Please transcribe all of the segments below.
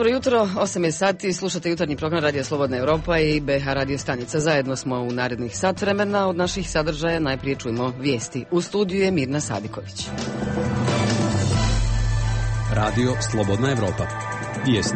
Dobro jutro, 8 je sati, slušate jutarnji program Radija Slobodna Europa i BH Radio stanica. Zajedno smo u narednih sat vremena. Od naših sadržaja najprije čujemo vijesti. U studiju je Mirna Sadiković. Radio Slobodna Europa. Vijesti.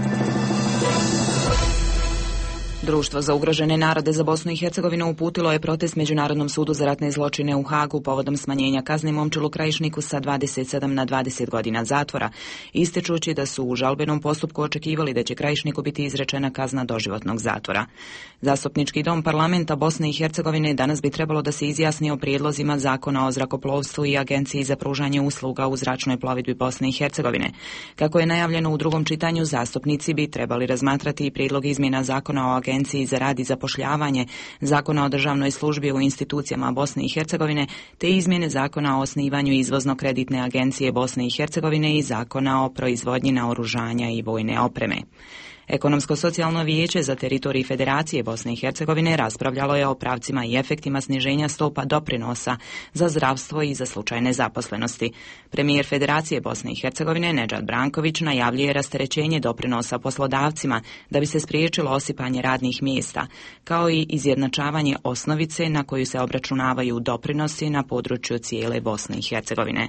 Društvo za ugrožene narode za Bosnu i Hercegovinu uputilo je protest Međunarodnom sudu za ratne zločine u Hagu povodom smanjenja kazne Momčilu Krajišniku sa 27 na 20 godina zatvora, ističući da su u žalbenom postupku očekivali da će Krajišniku biti izrečena kazna doživotnog zatvora. Zastupnički dom parlamenta Bosne i Hercegovine danas bi trebalo da se izjasni o prijedlozima Zakona o zrakoplovstvu i Agenciji za pružanje usluga u zračnoj plovidbi Bosne i Hercegovine. Kako je najavljeno u drugom čitanju, zastupnici bi trebali razmatrati i prijedlog izmjena Zakona o Agenciji za rad i zapošljavanje, Zakona o državnoj službi u institucijama Bosne i Hercegovine, te izmjene Zakona o osnivanju izvozno-kreditne agencije Bosne i Hercegovine i Zakona o proizvodnji naoružanja i vojne opreme. Ekonomsko-socijalno vijeće za teritorij Federacije Bosne i Hercegovine raspravljalo je o pravcima i efektima sniženja stopa doprinosa za zdravstvo i za slučaj nezaposlenosti. Premijer Federacije Bosne i Hercegovine Nedžad Branković najavljuje rasterećenje doprinosa poslodavcima da bi se spriječilo osipanje radnih mjesta, kao i izjednačavanje osnovice na koju se obračunavaju doprinosi na području cijele Bosne i Hercegovine.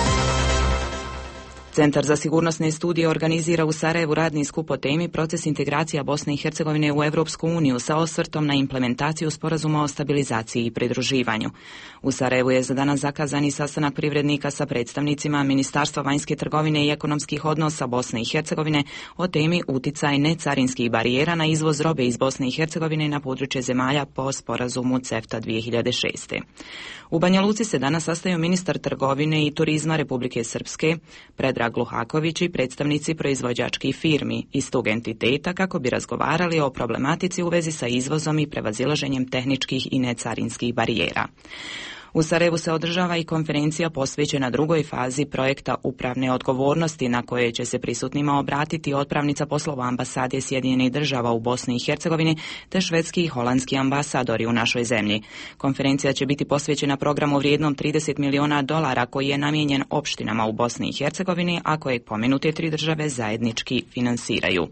Centar za sigurnosne studije organizira u Sarajevu radni skup o temi proces integracija Bosne i Hercegovine u Europsku uniju sa osvrtom na implementaciju sporazuma o stabilizaciji i pridruživanju. U Sarajevu je za danas zakazani sastanak privrednika sa predstavnicima Ministarstva vanjske trgovine i ekonomskih odnosa Bosne i Hercegovine o temi uticaj necarinskih barijera na izvoz robe iz Bosne i Hercegovine na područje zemalja po sporazumu CEFTA 2006. U Banja Luci se danas sastaju ministar trgovine i turizma Republike Srpske, Predrag Luhaković i predstavnici proizvođačkih firmi iz tog entiteta kako bi razgovarali o problematici u vezi sa izvozom i prevazilaženjem tehničkih i necarinskih barijera. U Sarajevu se održava i konferencija posvećena drugoj fazi projekta upravne odgovornosti na koje će se prisutnima obratiti otpravnica poslova ambasade Sjedinjenih Država u Bosni i Hercegovini te švedski i holandski ambasadori u našoj zemlji. Konferencija će biti posvećena programu vrijednom $30 miliona koji je namijenjen opštinama u Bosni i Hercegovini, a kojeg pomenute tri države zajednički finansiraju.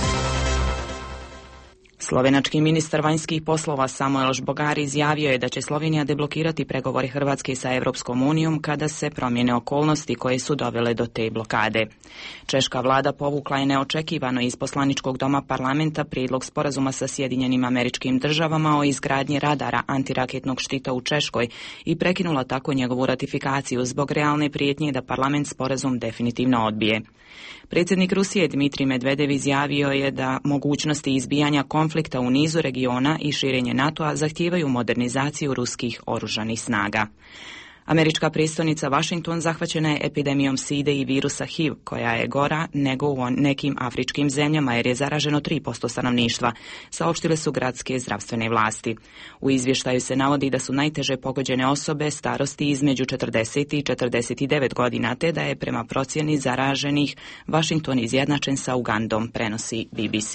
Slovenački ministar vanjskih poslova Samuel Žbogar izjavio je da će Slovenija deblokirati pregovore Hrvatske sa Europskom unijom kada se promijene okolnosti koje su dovele do te blokade. Češka vlada povukla je neočekivano iz poslaničkog doma parlamenta prijedlog sporazuma sa Sjedinjenim Američkim Državama o izgradnji radara antiraketnog štita u Češkoj i prekinula tako njegovu ratifikaciju zbog realne prijetnje da parlament sporazum definitivno odbije. Predsjednik Rusije Dmitrij Medvedev izjavio je da mogućnosti izbijanja konflikta u nizu regiona i širenje NATO-a zahtijevaju modernizaciju ruskih oružanih snaga. Američka prijestolnica Washington zahvaćena je epidemijom side i virusa HIV, koja je gora nego u nekim afričkim zemljama jer je zaraženo 3% stanovništva, saopštile su gradske zdravstvene vlasti. U izvještaju se navodi da su najteže pogođene osobe starosti između 40 i 49 godina, te da je prema procjeni zaraženih Washington izjednačen sa Ugandom, prenosi BBC.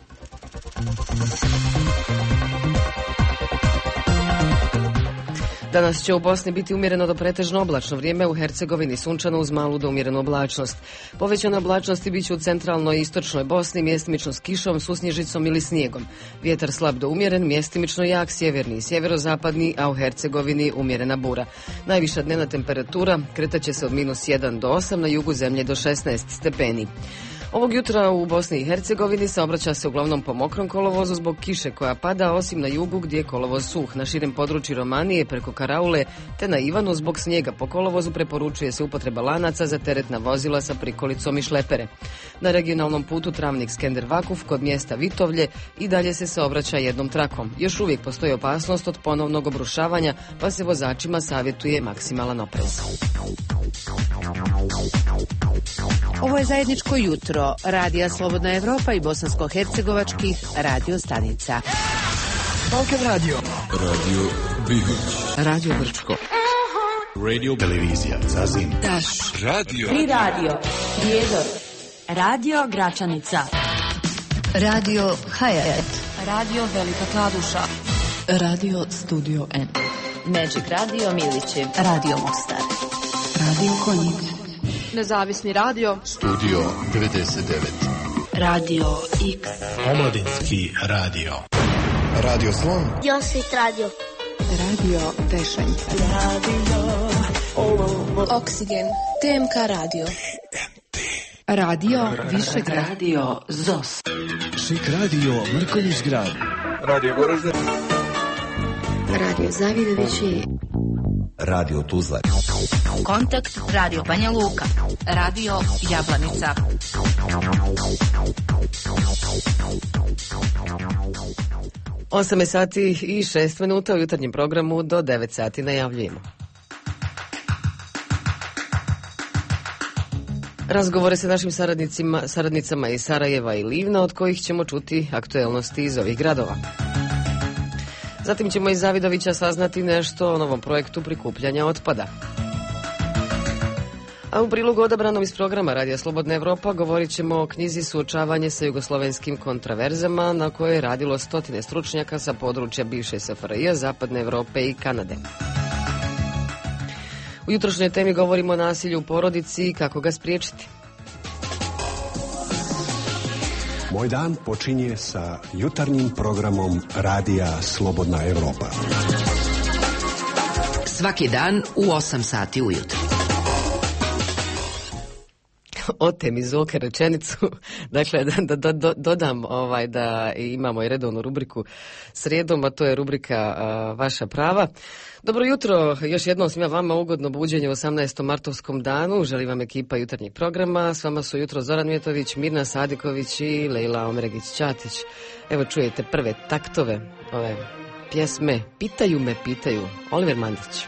Danas će u Bosni biti umjereno do pretežno oblačno vrijeme, u Hercegovini sunčano uz malu do umjerenu oblačnost. Povećana oblačnosti bit će u centralnoj i istočnoj Bosni, mjestimično s kišom, susnježicom ili snijegom. Vjetar slab do umjeren, mjestimično jak, sjeverni i sjeverozapadni, a u Hercegovini umjerena bura. Najviša dnevna temperatura kretaće se od -1 do 8, na jugu zemlje do 16 stepeni. Ovog jutra u Bosni i Hercegovini saobraća se uglavnom po mokrom kolovozu zbog kiše koja pada, osim na jugu gdje je kolovoz suh. Na širem području Romanije preko Karaule te na Ivanu zbog snijega po kolovozu preporučuje se upotreba lanaca za teretna vozila sa prikolicom i šlepere. Na regionalnom putu Travnik-Skender-Vakuf kod mjesta Vitovlje i dalje se saobraća jednom trakom. Još uvijek postoji opasnost od ponovnog obrušavanja, pa se vozačima savjetuje maksimalan oprez. Ovo je zajedničko jutro Radija Slobodna Europa i bosansko-hercegovačkih radio stanica. Balkan Radio. Radio Bihoć. Radio Brčko. Radio Televizija Zazin. Daš. Radio. Tri radio. Prijedor. Radio Gračanica. Radio Hayat. Radio Velika Kladuša. Radio Studio N. Magic Radio Milići. Radio Mostar. Radio Konjic. Nezavisni radio. Studio 99. Radio X. Omladinski radio. Radio Slon. Josvit radio. Radio Tešanj. Oksigen. TMK radio. Radio Višegrad. Radio ZOS. Šik radio Mrkonjić grad. Radio Goražde. Radio Zavidovići. Radio Tuzla. Kontakt Radio Banja Luka. Radio Jablanica. Osam je sati i 6 minuta u jutarnjem programu do 9 sati najavljujemo. Razgovore sa našim saradnicama iz Sarajeva i Livna, od kojih ćemo čuti aktuelnosti iz ovih gradova. Zatim ćemo iz Zavidovića saznati nešto o novom projektu prikupljanja otpada. A u prilogu odabranom iz programa Radija Slobodna Evropa govorit ćemo o knjizi Suočavanje sa jugoslovenskim kontraverzama, na kojoj je radilo stotine stručnjaka sa područja bivše SFRJ, Zapadne Evrope i Kanade. U jutrošnjoj temi govorimo o nasilju u porodici i kako ga spriječiti. Moj dan počinje sa jutarnjim programom Radija Slobodna Evropa. Svaki dan u 8 sati ujutro. Otem iz oke rečenicu, dakle da dodam da imamo i redovnu rubriku srijedom, a to je rubrika Vaša prava. Dobro jutro, još jednom svima vama ugodno buđenje u 18. martovskom danu. Želim vam ekipa jutarnjeg programa. S vama su jutro Zoran Mjetović, Mirna Sadiković i Lejla Omeregić-Ćatić. Evo čujete prve taktove ove pjesme Pitaju me, pitaju, Oliver Mandić.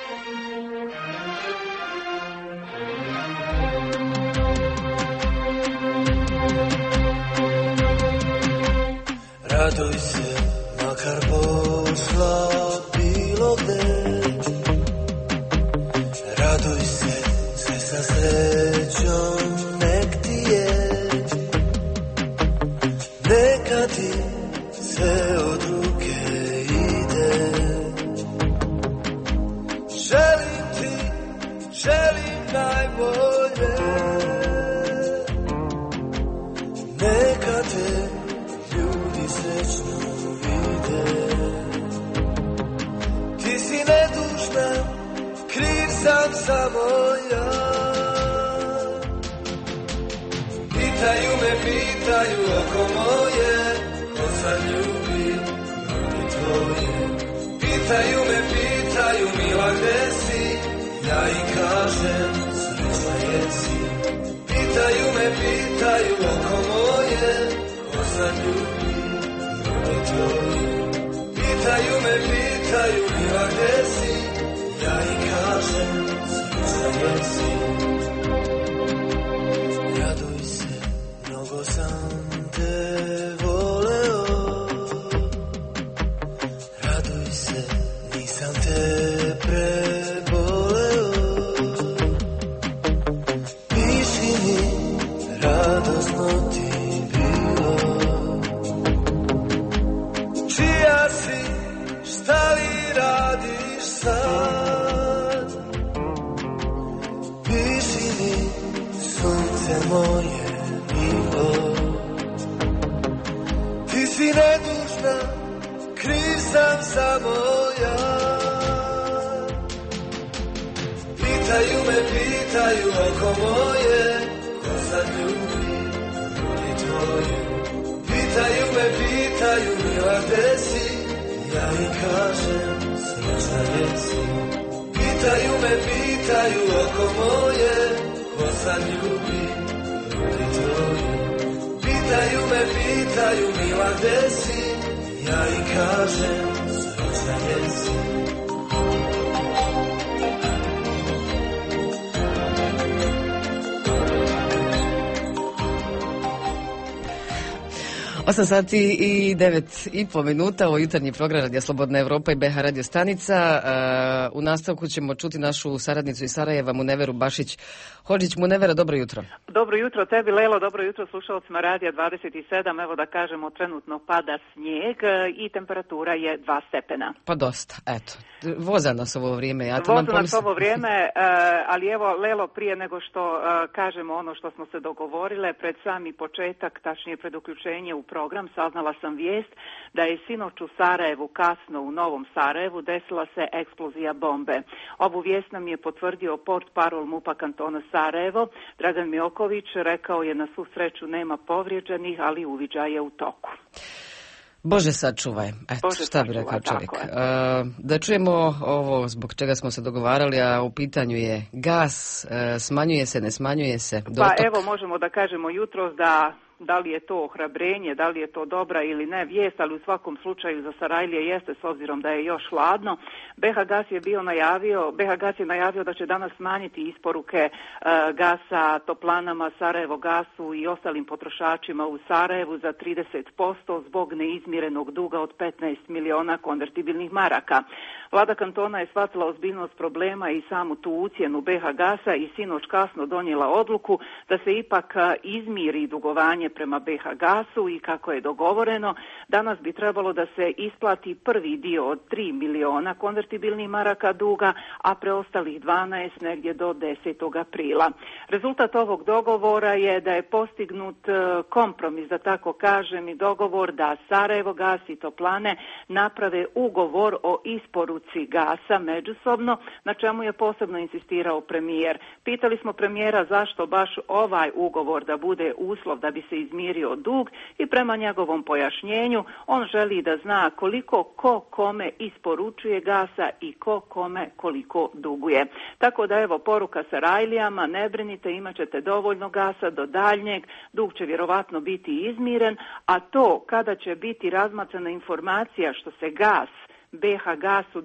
Raduj se, makar pošla bilo gde. Raduj se, sve sa srećom nek ti je. Neka ti sve od ruke ide. Želim ti, želim najbolje. Neka te srećno vide. Ti si nedužna, kriv sam samo ja. Pitaju me, pitaju oko moje, ko sad ljubi ljudi tvoje. Pitaju me, pitaju mila gde si, ja im kažem srećna jesi. Pitaju me, pitaju oko moje, ko sad ljubi. Pitaju me, pitaju mila gde si, ja im kažem srećna jesi. Raduj se, mnogo sam te voleo. Raduj se, nisam te preboleo. Piši mi, radosno ti bilo. Čija si, šta li radiš sad? Piši mi, sunce moje milo. Ti si nedužna, kriv sam samo ja. Pitaju me, pitaju oko moje, ko sad ljubi ljudi tvoje. Pitaju me, pitaju mila gde si, ja im kažem srećna jesi. Pitaju me, pitaju oko moje, ko sad ljubi ljudi tvoje. Pitaju me, pitaju mila gde si, ja im kažem srećna jesi. 8 sati i 9,5 minuta, ovo jutarnji program Radija Slobodna Evropa i BH Radio stanica. U nastavku ćemo čuti našu saradnicu iz Sarajeva, Muneveru Bašić-Hodžić. Munevera, dobro jutro. Dobro jutro tebi, Lelo, dobro jutro slušalcima Radija 27. Evo da kažemo, trenutno pada snijeg i temperatura je 2 stepena. Pa dosta, eto. Voza nas ovo vrijeme. Voza nas ovo vrijeme, ali evo, Lelo, prije nego što kažemo ono što smo se dogovorile, pred sami početak, tačnije pred uključenje u program, saznala sam vijest da je sinoć u Sarajevu, kasno u Novom Sarajevu, desila se eksplozija bombe. Ovu vijest nam je potvrdio portparol MUP-a kantona Sarajevo. Dragan Mioković rekao je na svu sreću nema povrijeđenih, ali uviđaj je u toku. Bože sačuvaj, eto, šta bi rekao čovjek. Da čujemo ovo zbog čega smo se dogovarali, a u pitanju je gas, smanjuje se, ne smanjuje se dotok. Pa evo možemo da kažemo jutros da li je to ohrabrenje, da li je to dobra ili ne vijest, ali u svakom slučaju za Sarajlije jeste, s obzirom da je još hladno. BH Gas je najavio da će danas smanjiti isporuke gasa toplanama, Sarajevo Gasu i ostalim potrošačima u Sarajevu za 30% zbog neizmirenog duga od 15 miliona konvertibilnih maraka. Vlada kantona je shvatila ozbiljnost problema i samu tu ucjenu BH Gasa i sinoć kasno donijela odluku da se ipak izmiri dugovanje prema BH Gasu i kako je dogovoreno, danas bi trebalo da se isplati prvi dio od 3 miliona konvertibilnih maraka duga, a preostalih 12 negdje do 10. aprila. Rezultat ovog dogovora je da je postignut kompromis, da tako kažem, i dogovor da Sarajevo Gas i Toplane naprave ugovor o isporuci gasa međusobno, na čemu je posebno insistirao premijer. Pitali smo premijera zašto baš ovaj ugovor da bude uslov da bi se izmirio dug i prema njegovom pojašnjenju on želi da zna koliko ko kome isporučuje gasa i ko kome koliko duguje. Tako da evo poruka Sarajlijama, ne brinite, imat ćete dovoljno gasa do daljnjeg, dug će vjerovatno biti izmiren, a to kada će biti razmatrana informacija što se gas BH Gasu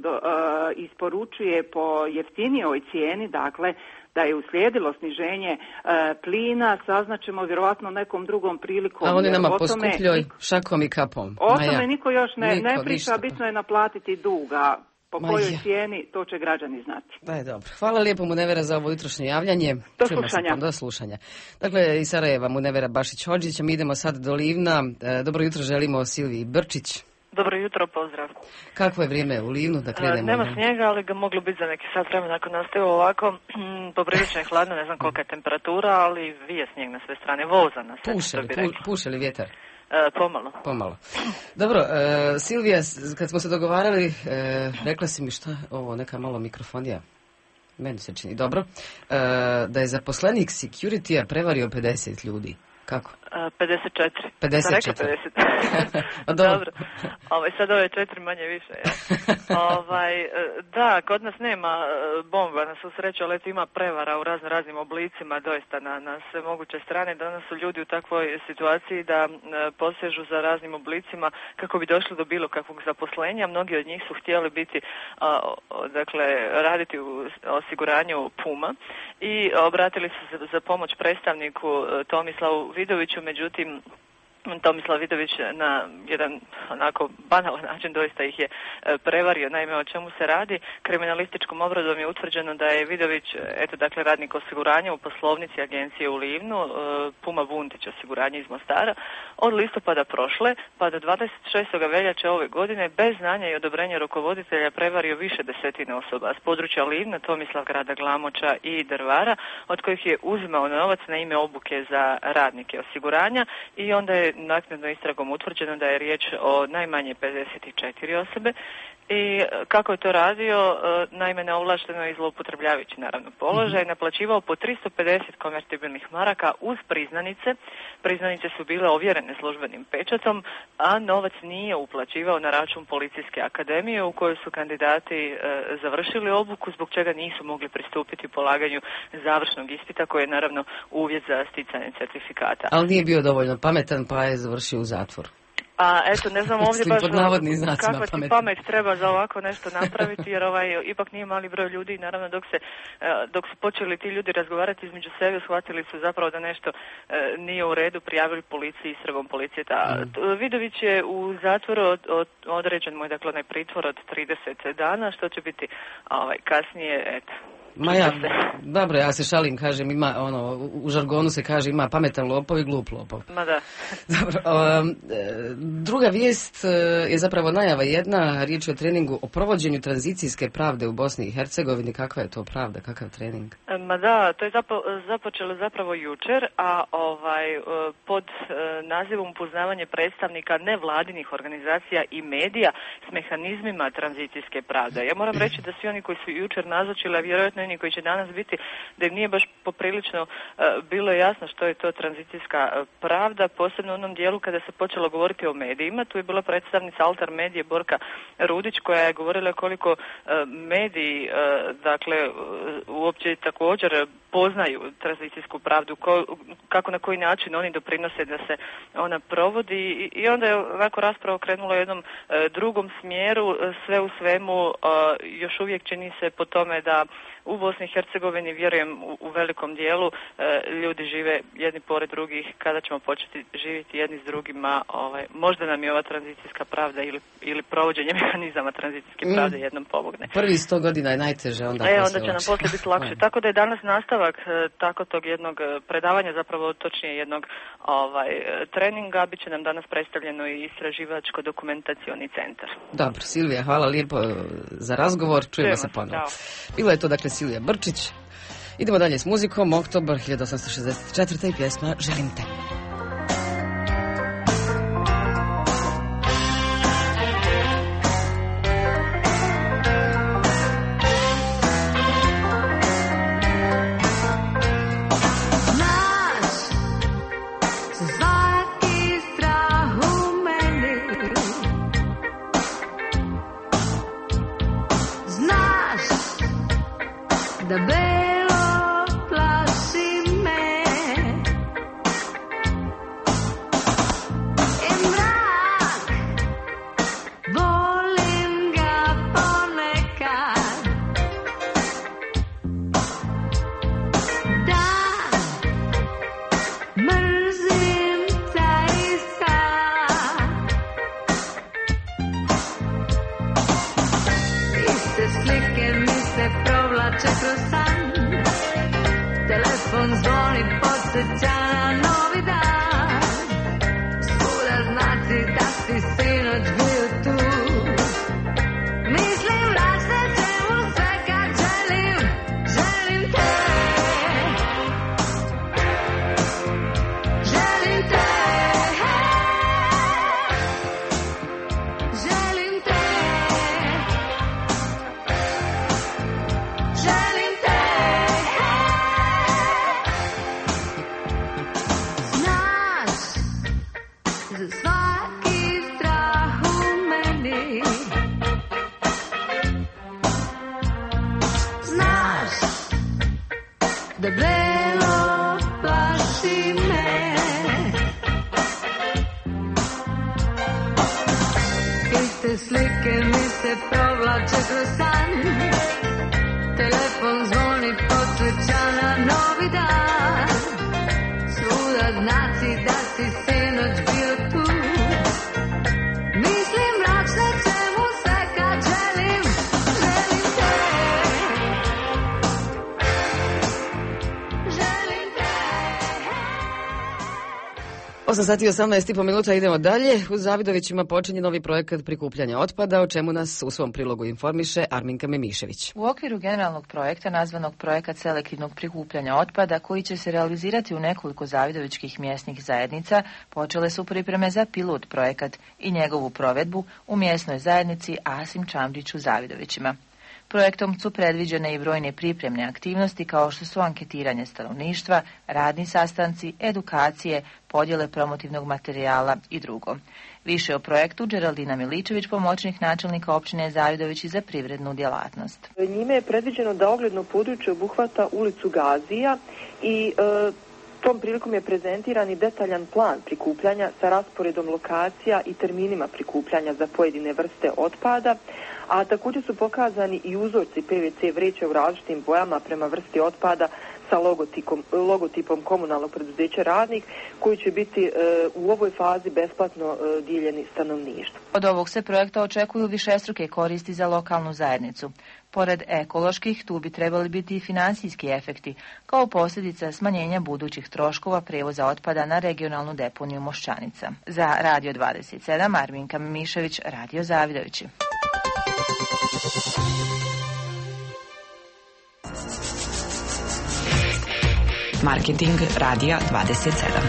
isporučuje po jeftinijoj cijeni, dakle da je uslijedilo sniženje plina, saznaćemo vjerovatno nekom drugom prilikom. A oni nama poskupljoj šakom i kapom. O tome niko još ne priča, bitno je naplatiti duga. Po kojoj cijeni, to će građani znati. Da je dobro. Hvala lijepo Munevera za ovo jutrošnje javljanje. Do slušanja. Dakle, iz Sarajeva Munevera Bašić-Hodžić, mi idemo sad do Livna. Dobro jutro želimo Silviji Brčić. Dobro jutro, pozdrav. Kakvo je vrijeme u Livnu, da krenemo? Nema snijega, ali ga moglo biti za neki sat vremena ako nastaje ovako. Poprilično je hladno, ne znam kolika je temperatura, ali vije snijeg na sve strane, voza nas. Puše li vjetar? Pomalo. Dobro, Silvija, kad smo se dogovarali, rekla si mi šta, ovo neka malo mikrofonija, meni se čini, dobro, da je zaposlenik security-a prevario 50 ljudi. Kako? 54. 54. Dobro. Sad ove 4 manje više. Ja. Da, kod nas nema bomba na svu sreću, ali ima prevara u raznim oblicima, doista na sve moguće strane. Danas su ljudi u takvoj situaciji da posežu za raznim oblicima kako bi došli do bilo kakvog zaposlenja. Mnogi od njih su htjeli biti, raditi u osiguranju Puma i obratili su se za pomoć predstavniku Tomislavu Vidoviću, međutim Tomislav Vidović na jedan onako banalan način doista ih je prevario. Naime, o čemu se radi? Kriminalističkom obradom je utvrđeno da je Vidović, radnik osiguranja u poslovnici agencije u Livnu, Puma Vuntić osiguranje iz Mostara, od listopada prošle pa do 26. veljače ove godine bez znanja i odobrenja rukovoditelja prevario više desetina osoba s područja Livna, Tomislavgrada, Glamoča i Drvara, od kojih je uzimao novac na ime obuke za radnike osiguranja i onda je naknadno istragom utvrđeno da je riječ o najmanje 54 osobe. I kako je to radio, naime neovlašteno i zloupotrebljavajući naravno položaj, naplaćivao po 350 konvertibilnih maraka uz priznanice. Priznanice su bile ovjerene službenim pečatom, a novac nije uplaćivao na račun Policijske akademije u kojoj su kandidati završili obuku, zbog čega nisu mogli pristupiti polaganju završnog ispita koji je naravno uvjet za sticanje certifikata. Ali nije bio dovoljno pametan pa je završio u zatvoru. A eto, ne znam ovdje baš kakva ti pamet treba za ovako nešto napraviti, jer ipak nije mali broj ljudi i naravno dok su počeli ti ljudi razgovarati između sebe, shvatili su zapravo da nešto nije u redu, prijavili policiji, istragom policije. Vidović je u zatvoru određen mu je, dakle, onaj pritvor od 30 dana, što će biti kasnije, eto. Dobro, ja se šalim, kažem, ima, u žargonu se kaže ima pametan lopov i glup lopov. Ma da. Dobro, druga vijest je zapravo najava jedna, riječ je o treningu o provođenju tranzicijske pravde u Bosni i Hercegovini. Kakva je to pravda, kakav trening? Ma da, to je započelo zapravo jučer, a pod nazivom upoznavanje predstavnika nevladinih organizacija i medija s mehanizmima tranzicijske pravde. Ja moram reći da svi oni koji su jučer nazočili, a vjerojatno oni koji će danas biti, da im nije baš poprilično bilo jasno što je to tranzicijska pravda, posebno u onom dijelu kada se počelo govoriti o medijima. Tu je bila predstavnica Altar Medije Borka Rudić koja je govorila koliko mediji, dakle, uopće također poznaju tranzicijsku pravdu, kako na koji način oni doprinose da se ona provodi, i onda je ovako rasprava krenula u jednom drugom smjeru. Sve u svemu još uvijek čini se po tome da u Bosni i Hercegovini, vjerujem u velikom dijelu, ljudi žive jedni pored drugih. Kada ćemo početi živjeti jedni s drugima, možda nam je ova tranzicijska pravda ili provođenje mehanizama tranzicijske pravde jednom pomogne. Prvi 100 godina je najteže, onda će nam poslije biti lakše. Tako da je danas nastavak tako tog jednog predavanja, zapravo točnije jednog treninga, bit će nam danas predstavljeno i istraživačko-dokumentacioni centar. Dobro, Silvija, hvala lijepo za razgovor, čujemo se ponovno. Bilo je to, dakle, Silvija Brčić. Idemo dalje s muzikom. Oktobar 1864. i pjesma Želim te. Da belo plaši me i mrak, volim ga ponekad. Da, mrzim zaista. Iste slike mi se provlače kroz san, telefon zvoni, podsjeća na novi dan. Svuda znaci da si sinoć bio tu. Mislim vraćat ćemo sve kad želim, želim te. Želim te. Želim te. Želim te. Znaš za svaki strah u meni. Znaš da belo plaši me. Iste slike mi se provlače kroz san, telefon zvoni, podsjeća na novi dan. Svuda znaci da si sinoć bio tu. Mislim vraćat ćemo sve kad želim, želim te. Želim te. 8 sati i 18,5 minuta, idemo dalje. U Zavidovićima počinje novi projekat prikupljanja otpada, o čemu nas u svom prilogu informiše Arminka Memišević. U okviru generalnog projekta nazvanog Projekat selektivnog prikupljanja otpada, koji će se realizirati u nekoliko zavidovićkih mjesnih zajednica, počele su pripreme za pilot projekat i njegovu provedbu u mjesnoj zajednici Asim Čamrić u Zavidovićima. Projektom su predviđene i brojne pripremne aktivnosti kao što su anketiranje stanovništva, radni sastanci, edukacije, podjele promotivnog materijala i drugo. Više o projektu Đeraldina Miličević, pomoćnik načelnika općine Zavidovići za privrednu djelatnost. Njime je predviđeno da ogledno područje obuhvata ulicu Gazija i Tom prilikom je prezentiran i detaljan plan prikupljanja sa rasporedom lokacija i terminima prikupljanja za pojedine vrste otpada, a također su pokazani i uzorci PVC vreća u različitim bojama prema vrsti otpada sa logotipom komunalnog preduzeća Radnik, koji će biti u ovoj fazi besplatno dijeljeni stanovništvu. Od ovog se projekta očekuju višestruke koristi za lokalnu zajednicu. Pored ekoloških, tu bi trebali biti i financijski efekti, kao posljedica smanjenja budućih troškova prevoza otpada na regionalnu deponiju Moščanica. Za Radio 27, Arminka Mišević, Radio Zavidovići. Marketing Radija 27.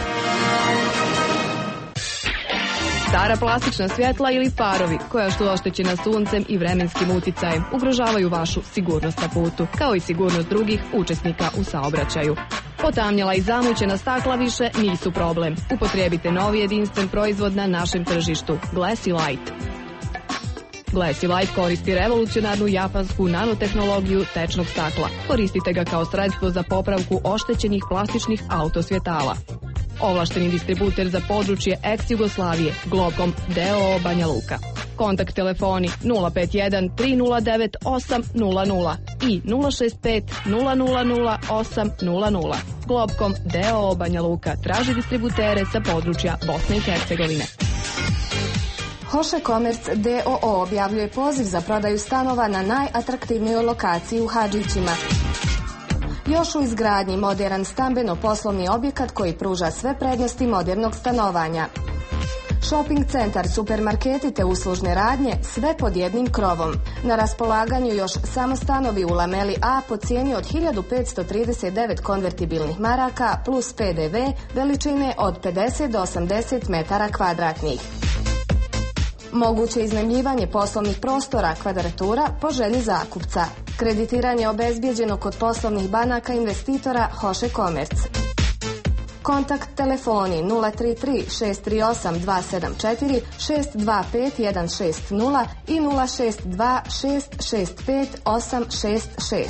Stara plastična svjetla ili farovi koja su oštećena suncem i vremenskim uticajem ugrožavaju vašu sigurnost na putu, kao i sigurnost drugih učesnika u saobraćaju. Potamnjela i zamućena stakla više nisu problem. Upotrijebite novi jedinstven proizvod na našem tržištu, Glassy Light. Glassy Light koristi revolucionarnu japansku nanotehnologiju tečnog stakla. Koristite ga kao sredstvo za popravku oštećenih plastičnih autosvjetala. Ovlašteni distributer za područje ex-Jugoslavije, Globkom d.o.o. Banja Luka. Kontakt telefoni 051 309 800 i 065 000 800. Globkom d.o.o. Banja Luka traži distributere sa područja Bosne i Hercegovine. Hoše Komerc d.o.o. objavljuje poziv za prodaju stanova na najatraktivnijoj lokaciji u Hadžićima. Još u izgradnji moderan stambeno-poslovni objekat koji pruža sve prednosti modernog stanovanja. Shopping centar, supermarketi te uslužne radnje, sve pod jednim krovom. Na raspolaganju još samo stanovi u Lameli A po cijeni od 1539 konvertibilnih maraka plus PDV veličine od 50 do 80 metara kvadratnih. Moguće iznajmljivanje poslovnih prostora, kvadratura po želji zakupca. Kreditiranje obezbijeđeno kod poslovnih banaka investitora Hoše Komerc. Kontakt telefoni 033 638 274 625 160 i 062 665 866.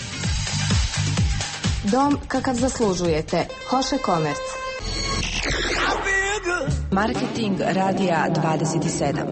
Dom kakav zaslužujete. Hoše Komerc. Marketing Radija 27.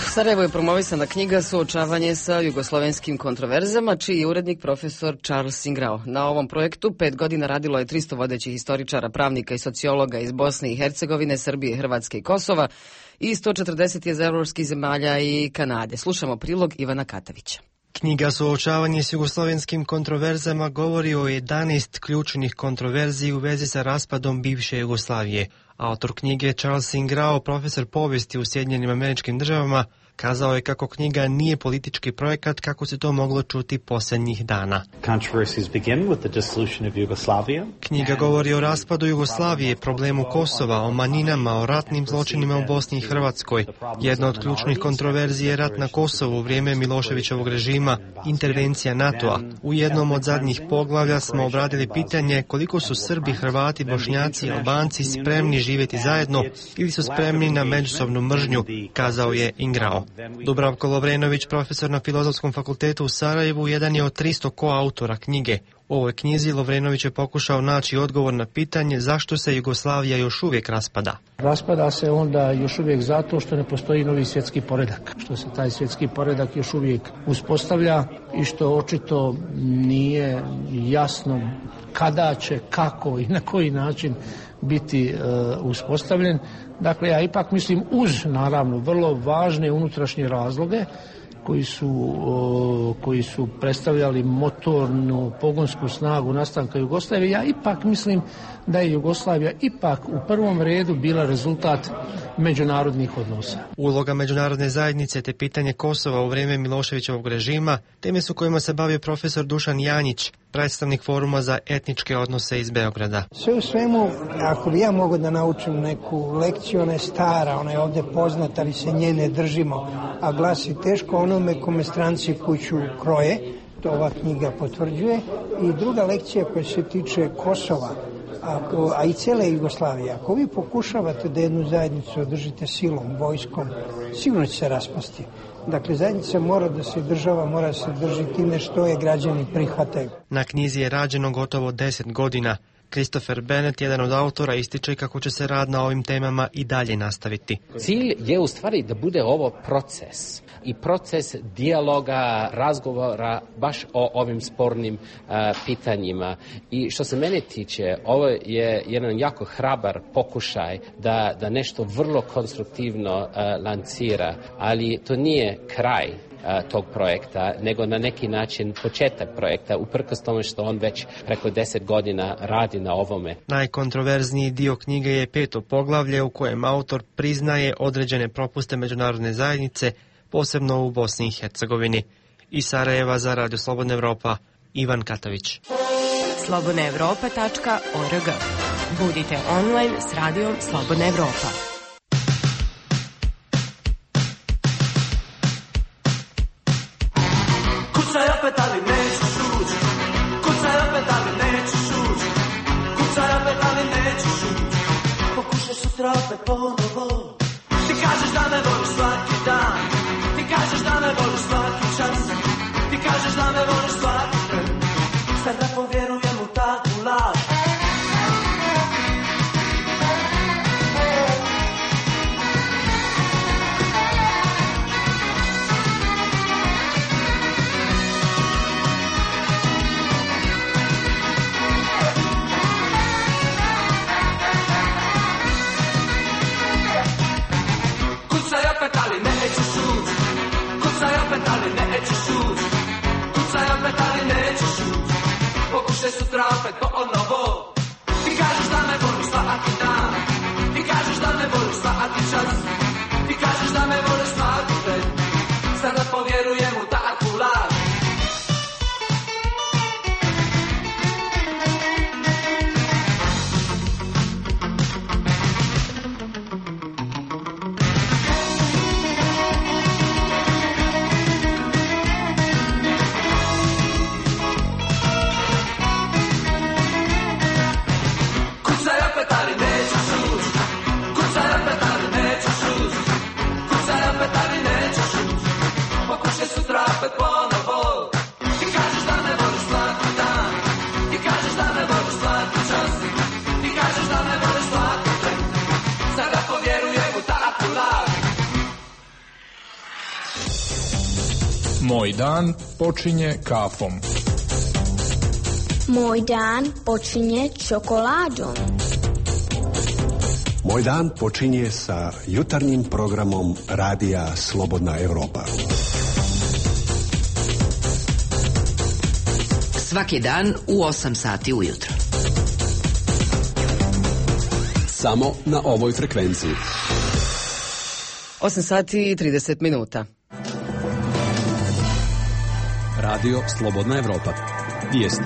Sarajevo je promovisana knjiga Suočavanje sa jugoslovenskim kontroverzama, čiji je urednik profesor Charles Ingrao. Na ovom projektu 5 godina radilo je 300 vodećih historičara, pravnika i sociologa iz Bosne i Hercegovine, Srbije, Hrvatske i Kosova i 140 iz evropskih zemalja i Kanade. Slušamo prilog Ivana Katavića. Knjiga Suočavanje s jugoslovenskim kontroverzama govori o 11 ključnih kontroverziji u vezi sa raspadom bivše Jugoslavije. Autor knjige Charles Ingrao, profesor povijesti u Sjedinjenim Američkim Državama, kazao je kako knjiga nije politički projekat kako se to moglo čuti posljednjih dana. Knjiga govori o raspadu Jugoslavije, problemu Kosova, o manjinama, o ratnim zločinima u Bosni i Hrvatskoj. Jedna od ključnih kontroverzija je rat na Kosovu u vrijeme Miloševićevog režima, intervencija NATO-a. U jednom od zadnjih poglavlja smo obradili pitanje koliko su Srbi, Hrvati, Bošnjaci i Albanci spremni živjeti zajedno ili su spremni na međusobnu mržnju, kazao je Ingrao. Dubravko Lovrenović, profesor na Filozofskom fakultetu u Sarajevu, jedan je od 300 koautora knjige. U ovoj knjizi Lovrenović je pokušao naći odgovor na pitanje zašto se Jugoslavija još uvijek raspada. Raspada se onda još uvijek zato što ne postoji novi svjetski poredak, što se taj svjetski poredak još uvijek uspostavlja i što očito nije jasno kada će, kako i na koji način biti uspostavljen. Dakle, ja ipak mislim uz, naravno, vrlo važne unutrašnje razloge koji su predstavljali motornu pogonsku snagu nastanka Jugoslavije, ja ipak mislim da je Jugoslavija ipak u prvom redu bila rezultat međunarodnih odnosa. Uloga međunarodne zajednice te pitanje Kosova u vrijeme Miloševićevog režima teme su kojima se bavio profesor Dušan Janjić, predstavnik Foruma za etničke odnose iz Beograda. Sve u svemu, ako bi ja mogao da naučim neku lekciju, ona je stara, ona je ovdje poznata, ali se nje ne držimo, a glasi teško onome kome stranci kuću kroje, to ova knjiga potvrđuje. I druga lekcija koja se tiče Kosova, a i cijele Jugoslavije, ako vi pokušavate da jednu zajednicu održite silom, vojskom, sigurno će se raspasti. Dakle, zajednica mora da se država, mora se držiti time što je građani prihvataju. Na knjizi je rađeno gotovo 10 godina. Christopher Bennett, jedan od autora, ističe kako će se rad na ovim temama i dalje nastaviti. Cilj je u stvari da bude ovo proces i proces dijaloga, razgovora baš o ovim spornim pitanjima. I što se mene tiče, ovo je jedan jako hrabar pokušaj da nešto vrlo konstruktivno lancira, ali to nije kraj tog projekta, nego na neki način početak projekta, uprkos tome što on već preko 10 godina radi na ovome. Najkontroverzniji dio knjige je 5. poglavlje u kojem autor priznaje određene propuste međunarodne zajednice, posebno u Bosni i Hercegovini. Iz Sarajeva za Radio Slobodna Evropa, Ivan Katavić. slobodnaevropa.org. Budite online s radijom Slobodna Evropa. Kucaj opet, ali nećeš ući. Kucaj opet, ali nećeš ući. Kucaj opet, ali nećeš ući. Pokušaj sutra opet ponovo. Ti kažeš da me voliš svaki dan. Ti kažeš da me voliš svaki čas. Ti kažeš da me voliš svaki tren. Sad da povjerujem u takvu laž. Kucaj opet, ali nećeš ući. Kucaj opet, ali nećeš ući. Kucaj opet, ali nećeš ući. Pokušaj sutra opet ponovo. Ti kažeš da me voliš svaki dan. Ti kažeš da me voliš svaki čas. Ti kažeš da me voliš svaki tren. Sada povjerujem u takvu laž. Kucaj opet, ali nećeš ući. Kucaj opet, ali nećeš ući. Kucaj opet, ali nećeš ući. Pokušaj sutra opet ponovo. Ti kažeš da me voliš svaki dan. Ti kažeš da me voliš svaki čas. Ti kažeš da me voliš svaki tren. Sada povjerujem u takvu laž. Moj dan počinje kafom. Moj dan počinje čokoladom. Moj dan počinje sa jutarnjim programom Radija Slobodna Evropa. Svaki dan u 8 sati ujutro. Samo na ovoj frekvenciji. 8 sati i 30 minuta. Radio Slobodna Evropa. Vijesti.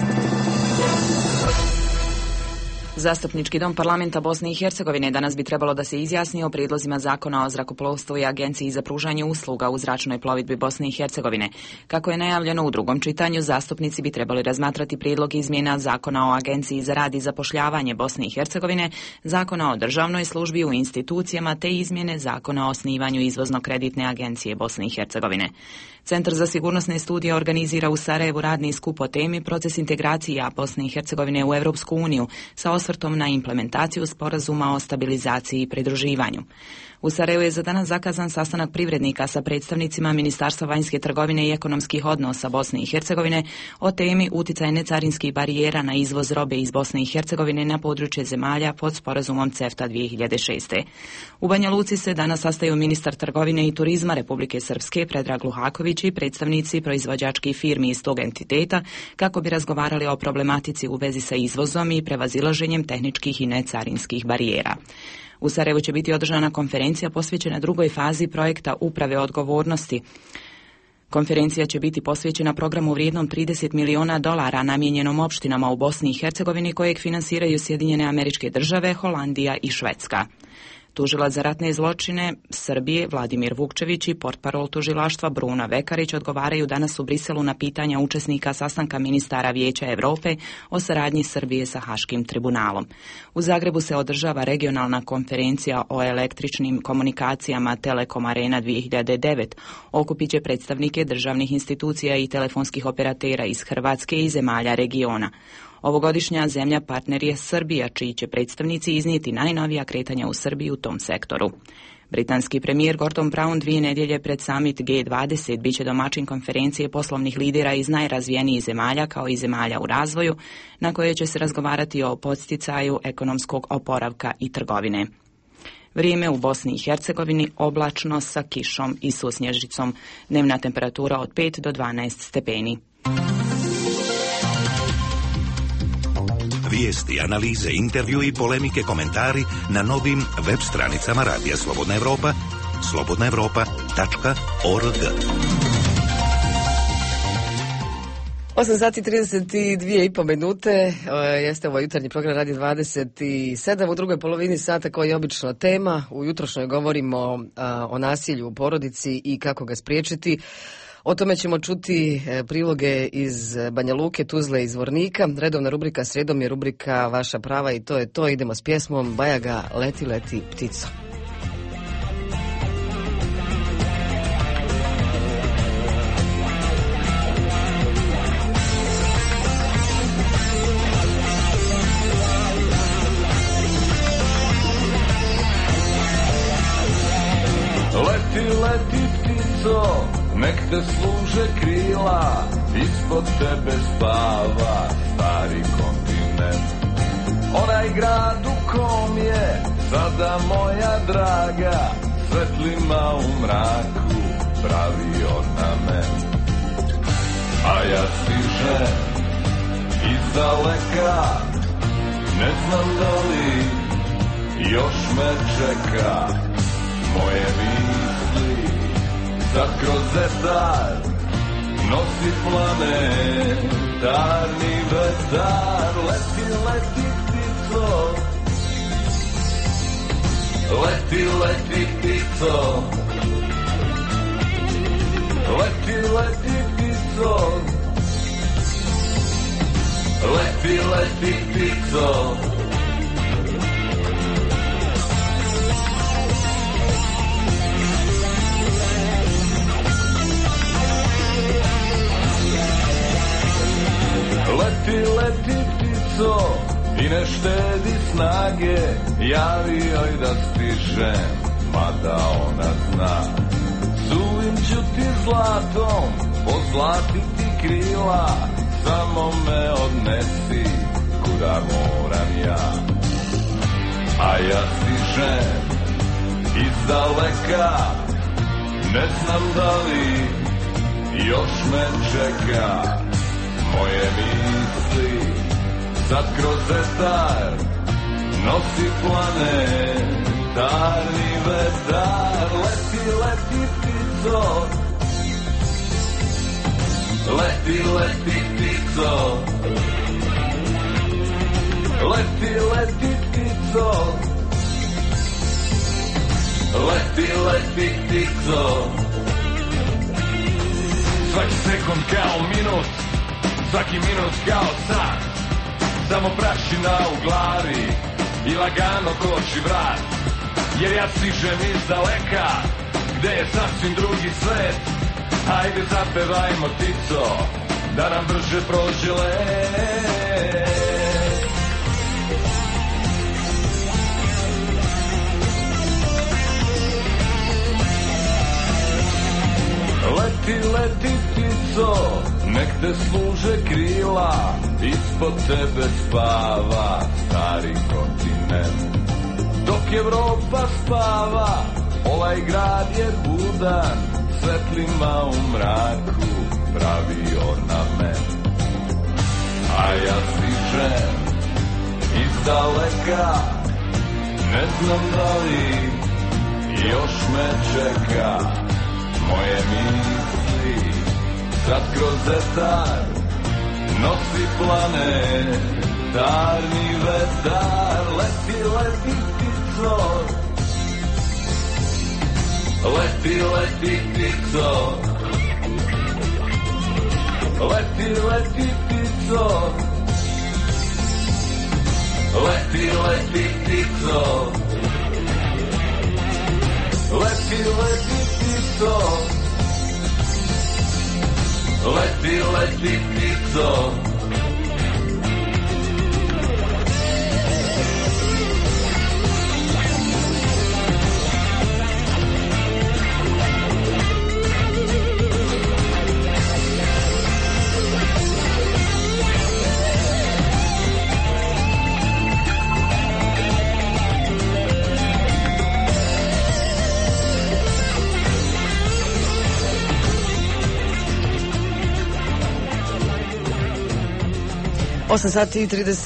Zastupnički dom parlamenta Bosne i Hercegovine danas bi trebalo da se izjasni o prijedlozima zakona o zrakoplovstvu i agenciji za pružanje usluga u zračnoj plovidbi Bosne i Hercegovine. Kako je najavljeno u drugom čitanju, zastupnici bi trebali razmatrati prijedlog izmjena zakona o agenciji za rad i zapošljavanje Bosne i Hercegovine, zakona o državnoj službi u institucijama te izmjene zakona o osnivanju izvozno-kreditne agencije Bosne i Hercegovine. Centar za sigurnosne studije organizira u Sarajevu radni skup o temi proces integracija Bosne i Hercegovine u Europsku uniju sa osvrtom na implementaciju sporazuma o stabilizaciji i pridruživanju. U Sarajevu je za danas zakazan sastanak privrednika sa predstavnicima Ministarstva vanjske trgovine i ekonomskih odnosa Bosne i Hercegovine o temi utjecaj necarinskih barijera na izvoz robe iz Bosne i Hercegovine na područje zemalja pod sporazumom CEFTA 2006. U Banja Luci se danas sastaju ministar trgovine i turizma Republike Srpske Predrag Luhaković i predstavnici proizvođačkih firmi iz tog entiteta kako bi razgovarali o problematici u vezi sa izvozom i prevazilaženjem tehničkih i necarinskih barijera. U Sarajevu će biti održana konferencija posvećena drugoj fazi projekta uprave odgovornosti. Konferencija će biti posvećena programu vrijednom $30 miliona namijenjenom opštinama u Bosni i Hercegovini kojeg finansiraju Sjedinjene Američke Države, Holandija i Švedska. Tužilac za ratne zločine Srbije Vladimir Vukčević i portparol tužilaštva Bruna Vekarić odgovaraju danas u Briselu na pitanja učesnika sastanka ministara Vijeća Europe o saradnji Srbije sa Haškim tribunalom. U Zagrebu se održava regionalna konferencija o električnim komunikacijama Telekom Arena 2009. Okupit će predstavnike državnih institucija i telefonskih operatera iz Hrvatske i zemalja regiona. Ovogodišnja zemlja partner je Srbija, čiji će predstavnici iznijeti najnovija kretanja u Srbiji u tom sektoru. Britanski premijer Gordon Brown 2 nedjelje pred summit G20 biće domaćin konferencije poslovnih lidera iz najrazvijenijih zemalja kao i zemalja u razvoju, na kojoj će se razgovarati o podsticaju ekonomskog oporavka i trgovine. Vrijeme u Bosni i Hercegovini oblačno sa kišom i susnježicom. Dnevna temperatura od 5 do 12 stepeni. Vijesti, analize, intervju i polemike, komentari na novim web stranicama Radija Slobodna Evropa, slobodnaevropa.org. 8 sati 32,5 minute, jeste ovo jutarnji program Radija 27, u drugoj polovini sata koji je obično tema. U jutrošnjoj govorimo o nasilju u porodici i kako ga spriječiti. O tome ćemo čuti priloge iz Banja Luke, Tuzle i Zvornika. Redovna rubrika srijedom je rubrika Vaša prava i to je to. Idemo s pjesmom Bajaga Leti, leti ptico. Leti, leti ptico, nek te služe krila, ispod tebe spava stari kontinent. Onaj grad u kom je sada moja draga, svetlima u mraku pravi ornament. A ja stižem izdaleka, ne znam da li još me čeka. Moje misli sad kroz etar nosi planetarni vetar. Leti, leti ptico, leti, leti ptico, leti, leti ptico, leti, leti ptico. Leti, leti ptico i ne štedi snage, javi joj da stižem, mada ona zna. Suvim ću ti zlatom pozlatiti krila, samo me odnesi kuda moram ja. A ja stižem iz daleka, ne znam da li još me čeka. Moje misli sad kroz etar nosi planetarni vetar. Leti, leti ptico, leti, leti ptico, leti, leti ptico, leti, leti ptico. Svaki sekund kao minut, svaki minut kao san, samo prašina u glavi i lagano koči vrat. Jer ja stižem iz daleka, gde je sasvim drugi svet. Hajde zapevajmo ptico, da nam brže prođe let. Leti, leti ptico, nek te služe krila, ispod tebe spava stari kontinent. Dok Evropa spava, ovaj grad je budan, svetlima u mraku pravi ornament. A ja stižem iz daleka, ne znam da li još me čeka. Moje misli sad kroz etar nosi planetarni vetar. Leti, leti ptico, leti, leti ptico, leti, leti ptico, leti, leti ptico, leti, leti ptico, leti, leti ptico. Osam sati i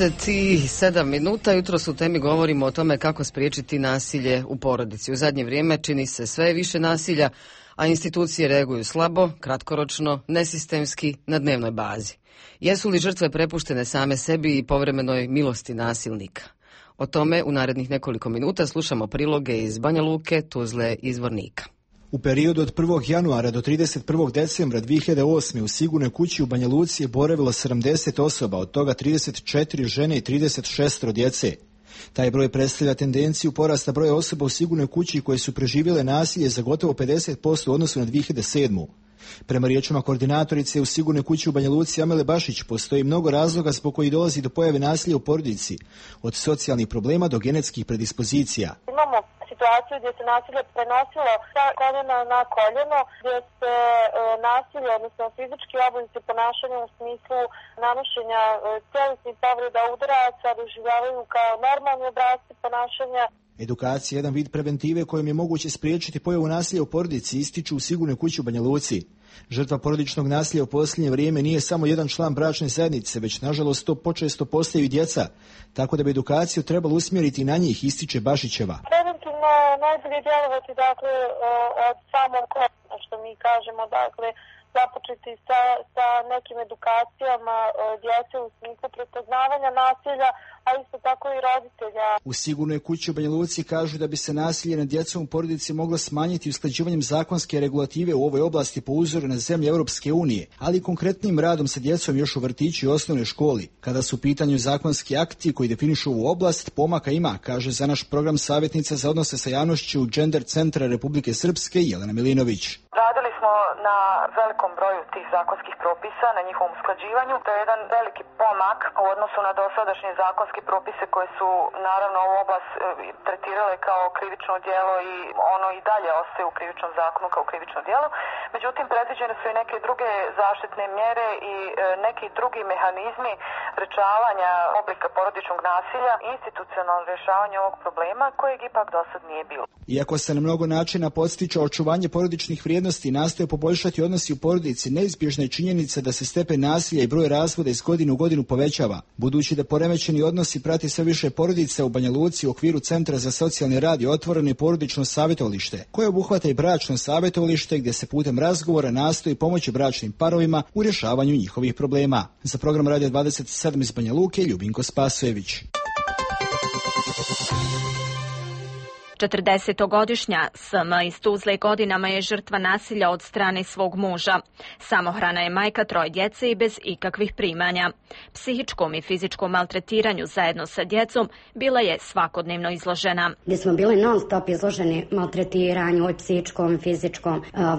37 minuta. Jutros u temi govorimo o tome kako spriječiti nasilje u porodici. U zadnje vrijeme čini se sve više nasilja, a institucije reaguju slabo, kratkoročno, nesistemski, na dnevnoj bazi. Jesu li žrtve prepuštene same sebi i povremenoj milosti nasilnika? O tome u narednih nekoliko minuta slušamo priloge iz Banja Luke, Tuzle i Zvornika. U periodu od 1. januara do 31. decembra 2008. u sigurnoj kući u Banja Luci je boravilo 70 osoba, od toga 34 žene i 36 djece. Taj broj predstavlja tendenciju porasta broja osoba u sigurnoj kući koje su preživjele nasilje za gotovo 50% u odnosu na 2007. Prema riječima koordinatorice u sigurnoj kući u Banja Luci Amele Bašić, postoji mnogo razloga zbog kojih dolazi do pojave nasilja u porodici, od socijalnih problema do genetskih predispozicija. Imamo situaciju gdje se nasilje prenosilo sa koljena na koljeno, gdje se nasilje, odnosno fizički oblici ponašanja u smislu nanošenja tjelesnih povreda udaraca doživljavaju kao normalni obrasci ponašanja. Edukacija je jedan vid preventive kojom je moguće spriječiti pojavu nasilja u porodici, ističu u sigurnoj kući u Banja Luci. Žrtva porodičnog nasilja u posljednje vrijeme nije samo jedan član bračne zajednice, već nažalost to počesto postaju i djeca, tako da bi edukaciju trebalo usmjeriti na njih, ističe Bašićeva. Preventivno najbolje djelovati, dakle, od samog korijena, što mi kažemo, dakle, započeti sa nekim edukacijama djece u smislu prepoznavanja nasilja, a isto tako i roditelja. U sigurnoj kući u Banja Luci kažu da bi se nasilje nad djecom u porodici moglo smanjiti usklađivanjem zakonske regulative u ovoj oblasti po uzoru na zemlje Europske unije, ali konkretnim radom sa djecom još u vrtiću i osnovnoj školi. Kada su u pitanju zakonski akti koji definišu ovu oblast, pomaka ima, kaže za naš program savjetnica za odnose sa javnošću Gender centra Republike Srpske Jelena Milinović. Radili smo na velikom broju tih zakonskih propisa propisa, na njihovom usklađivanju. To je jedan veliki pomak u odnosu na dosadašnje zakonske propise koje su naravno ovu oblast tretirale kao krivično djelo i ono i dalje ostaje u krivičnom zakonu kao krivično djelo. Međutim, predviđene su i neke druge zaštitne mjere i neki drugi mehanizmi sprečavanja oblika porodičnog nasilja i institucionalno rješavanje ovog problema kojeg ipak do sad nije bilo. Iako se na mnogo načina podstiče očuvanje porodičnih vrijednosti i nastoje poboljšati odnosi u porodici, neizbježna je činjenica da se stepen nasilja i broj razvoda iz godine u godinu povećava. Budući da poremećeni odnosi prati sve više porodica, u Banja Luci u okviru Centra za socijalni rad je otvoreno i porodično savjetovalište, koje obuhvata i bračno savjetovalište gdje se putem razgovora nastoji pomoći bračnim parovima u rješavanju njihovih problema. Za program Radio 27 iz Banja Luke, Ljubinko Spasojević. 40-godišnja SM iz Tuzle godinama je žrtva nasilja od strane svog muža. Samohrana je majka 3 djece i bez ikakvih primanja. Psihičkom i fizičkom maltretiranju zajedno sa djecom bila je svakodnevno izložena. Gdje smo bili non stop izloženi maltretiranju i psihičkom, fizičkom,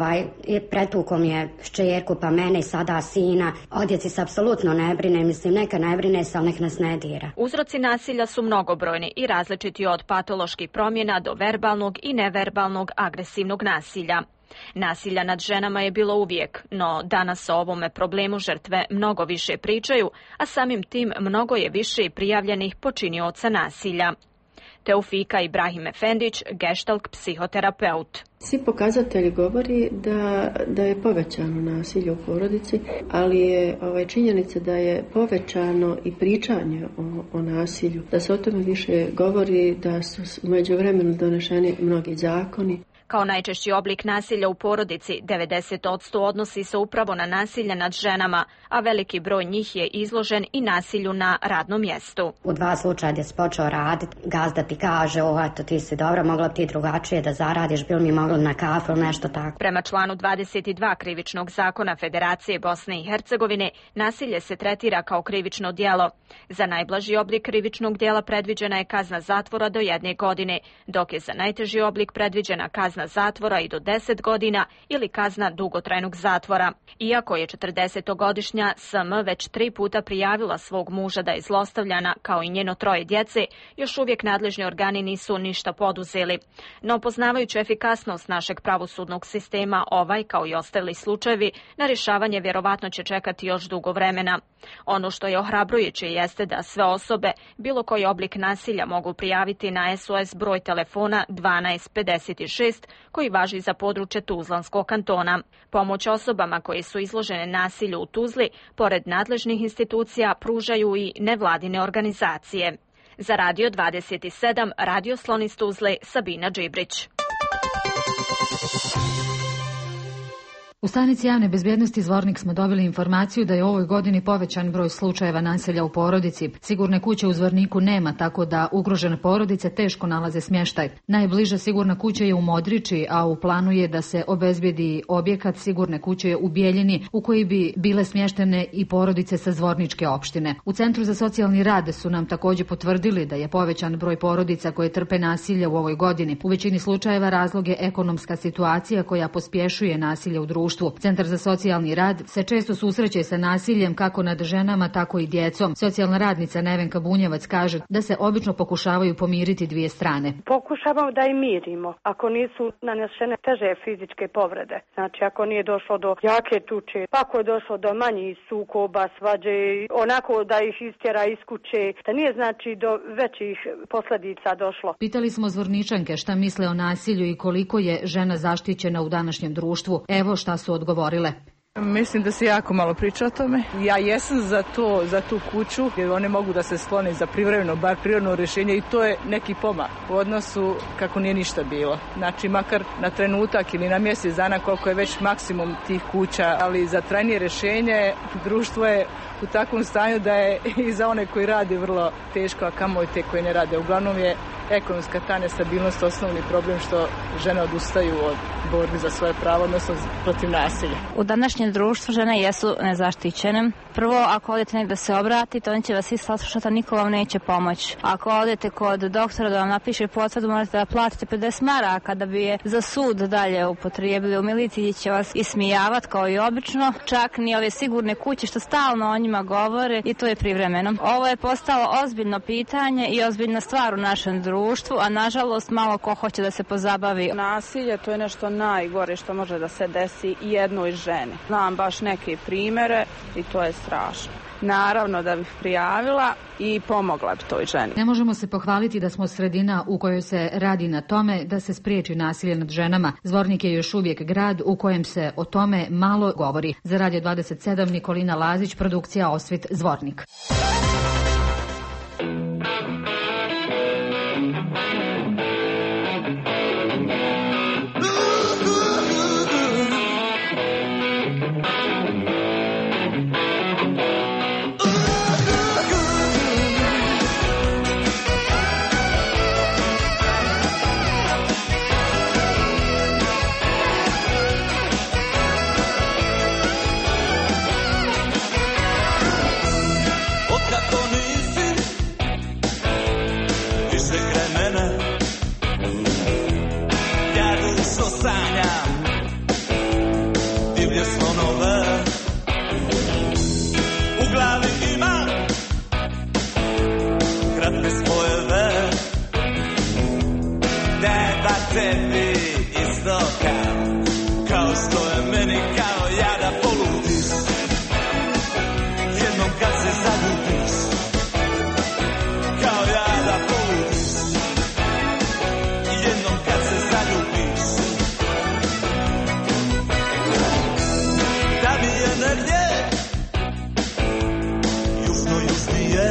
pretukom je šćerku pa mene i sada sina. O djeci se apsolutno ne brine, mislim neka ne brine se, ali nek nas ne dira. Uzroci nasilja su mnogobrojni i različiti od patoloških promjena do verbalnog i neverbalnog agresivnog nasilja. Nasilja nad ženama je bilo uvijek, no danas o ovome problemu žrtve mnogo više pričaju, a samim tim mnogo je više prijavljenih počinioca nasilja. Teufika Ibrahim Efendić, geštalk psihoterapeut. Svi pokazatelji govori da je povećano nasilje u porodici, ali je činjenica da je povećano i pričanje o nasilju, da se o tome više govori, da su u međuvremenu donešeni mnogi zakoni. Kao najčešći oblik nasilja u porodici, 90% odnosi se upravo na nasilje nad ženama, a veliki broj njih je izložen i nasilju na radnom mjestu. U 2 slučaja gdje si počeo raditi, gazda ti kaže, eto ti si dobra, mogla ti drugačije da zaradiš, bil mi mogla na kafu ili nešto tako. Prema članu 22 krivičnog zakona Federacije Bosne i Hercegovine, nasilje se tretira kao krivično djelo. Za najblaži oblik krivičnog djela predviđena je kazna zatvora do 1 godine, dok je za najteži oblik predviđena kazna zatvora i do 10 godina ili kazna dugotrajnog zatvora. Iako je 40-godišnja SM već 3 puta prijavila svog muža da je zlostavljana, kao i njeno 3 djece, još uvijek nadležni organi nisu ništa poduzeli. No poznavajući efikasnost našeg pravosudnog sistema, ovaj, kao i ostali slučajevi, na rješavanje vjerovatno će čekati još dugo vremena. Ono što je ohrabrujuće jeste da sve osobe bilo koji oblik nasilja mogu prijaviti na SOS broj telefona 1256 koji važi za područje Tuzlanskog kantona. Pomoć osobama koje su izložene nasilju u Tuzli, pored nadležnih institucija, pružaju i nevladine organizacije. Za Radio 27, Radio Slon iz Tuzle, Sabina Džibrić. U stanici javne bezbjednosti Zvornik smo dobili informaciju da je u ovoj godini povećan broj slučajeva nasilja u porodici. Sigurne kuće u Zvorniku nema, tako da ugrožene porodice teško nalaze smještaj. Najbliža sigurna kuća je u Modriči, a u planu je da se obezbijedi objekat sigurne kuće u Bijeljini, u koji bi bile smještene i porodice sa Zvorničke opštine. U Centru za socijalni rad su nam također potvrdili da je povećan broj porodica koje trpe nasilje u ovoj godini. U većini slučajeva razlog je ekonomska situacija koja pospješuje nasilje u društvu. Centar za socijalni rad se često susreće sa nasiljem kako nad ženama, tako i djecom. Socijalna radnica Nevenka Bunjevac kaže da se obično pokušavaju pomiriti 2 strane. Pokušavamo da i mirimo, ako nisu nanešene teže fizičke povrede. Znači, ako nije došlo do jake tuče, ako je došlo do manjih sukoba, svađe, onako da ih istjera iz kuće, da nije znači do većih posljedica došlo. Pitali smo Zvorničanke šta misle o nasilju i koliko je žena zaštićena u današnjem društvu. Evo šta su odgovorile. Mislim da se jako malo priča o tome. Ja jesam za tu kuću jer one mogu da se sklone za privremeno, bar privremeno rješenje i to je neki pomak u odnosu kako nije ništa bilo. Znači makar na trenutak ili na mjesec dana koliko je već maksimum tih kuća, ali za trajnije rješenje društvo je u takvom stanju da je i za one koji rade vrlo teško, a kamoli te koji ne rade. Uglavnom je ekonomska ta nestabilnost osnovni problem što žene odustaju od borbi za svoje pravo, odnosno protiv nasilja. U današnjem društvu žene jesu nezaštićene. Prvo, ako odete negdje da se obratite, on će vas svi saslušati, a niko vam neće pomoći. Ako odete kod doktora da vam napiše potvrdu, morate da platite 50 maraka da bi je za sud dalje upotrijebili. U miliciji će vas ismijavati kao i obično, čak ni ove sigurne kuće što stalno o njima govore i to je privremeno. Ovo je postalo ozbiljno pitanje i ozbiljna stvar u našem društvu, a nažalost malo ko hoće da se pozabavi. Nasilje to je nešto najgore što može da se desi jednoj ženi. Znam baš neke primere i to je strašno. Naravno da bih prijavila i pomogla bi toj ženi. Ne možemo se pohvaliti da smo sredina u kojoj se radi na tome da se spriječi nasilje nad ženama. Zvornik je još uvijek grad u kojem se o tome malo govori. Za Radio 27 Nikolina Lazić, produkcija Osvit, Zvornik. Tebi isto kao što je meni, kao ja da poludiš jednom kad se zaljubiš, kao ja da poludiš jednom kad se zaljubiš, da mi je negdje južnije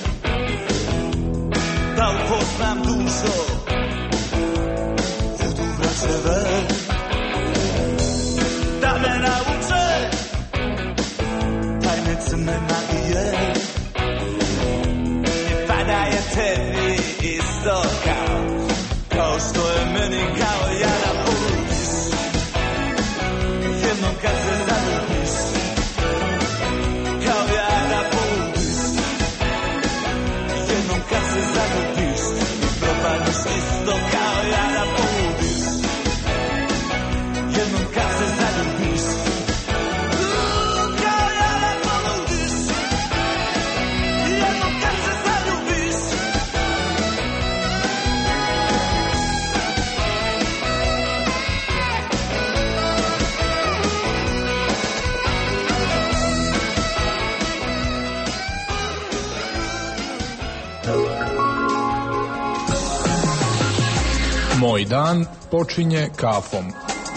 da upoznam dušo da me nauče tajne crne magije i pa da je tebi isto kao što je meni, kao ja da poludiš jednom kad se zaljubiš, kao ja da poludiš jednom kad se zaljubiš i propadiš isto kao ja da poludiš jednom kad se zaljubiš, kao ja da poludiš jednom kad se zaljubiš. Moj dan počinje kafom.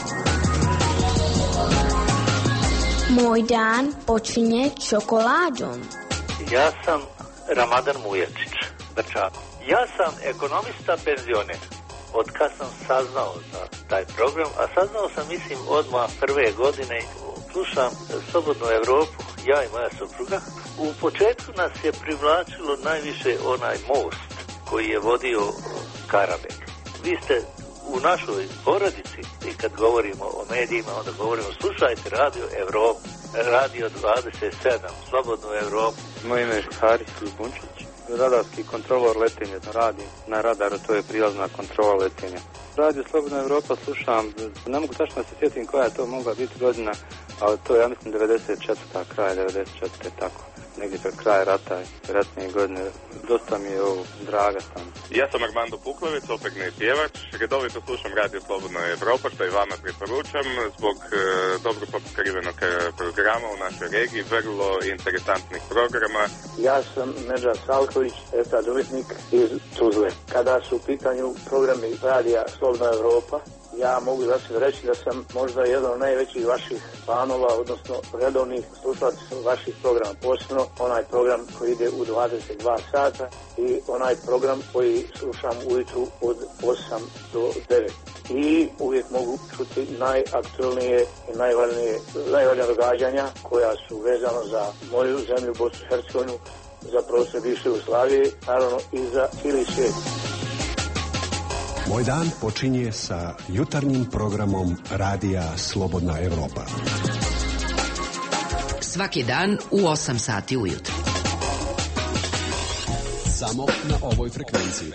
Moj dan počinje čokoladom. Ja sam Ramadan Mujačić, Brčan. Ja sam ekonomista penzioner. Od kad sam saznao za taj program, a saznao sam mislim odmah prve godine, slušam Slobodnu Evropu, ja i moja supruga. U početku nas je privlačilo najviše onaj most koji je vodio Karabek. Vi ste u našoj porodici i kad govorimo o medijima, onda govorimo slušajte Radio Evropu, Radio 27, Slobodnu Evropu. Moje ime je Haris Bunčić, radarski kontrolor letenja na radaru, to je prilazna kontrola letenja. Radio Slobodna Evropa slušam, ne mogu tačno se sjetim koja je to mogla biti godina, ali to je ja mislim 94. kraj 94. tako. Negdje pred kraj rata, ratnije godine, dosta mi je ovo draga stana. Ja sam Armando Puklović, opekni pjevač, redovito slušam Radio Slobodna Evropa, što i vama preporučam, zbog dobro pokrivenog programa u našoj regiji, vrlo interesantnih programa. Ja sam Medžad Salković, dobitnik iz Tuzle. Kada su u pitanju programi Radija Slobodna Evropa, ja mogu reći da sam možda jedan od najvećih vaših fanova, odnosno redovnih slušalaca vaših programa, posebno onaj program koji ide u 22 sata i onaj program koji slušam ujutru od 8 do 9. I uvijek mogu čuti najaktualnije i najvažnija događanja koja su vezana za moju zemlju, Bosnu i Hercegovinu, za prostor bivše Jugoslavije, naravno i za cijeli svijet. Moj dan počinje sa jutarnjim programom Radija Slobodna Evropa. Svaki dan u 8 sati ujutro. Samo na ovoj frekvenciji.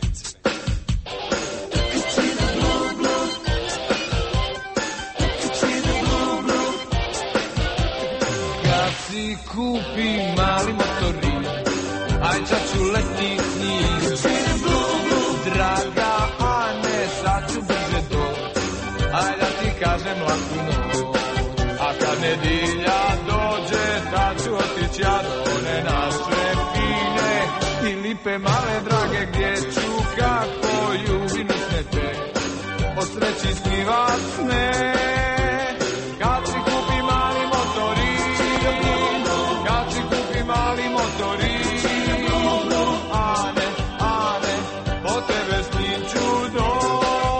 Kad si kupi mali motorin, aj čaču leti s njim. Draga Ane, sad ću brže to, aj da ti kažem laku noć. A kad nedilja dođe, tad ću otići ja do one naše fine i lipe male drage, gdje ću kako ljubim usnete, od sreći skrivat sne. Kad si kupi mali motorin, kad si kupi mali motorin, Ane, Ane, po tebe s njim ću doći.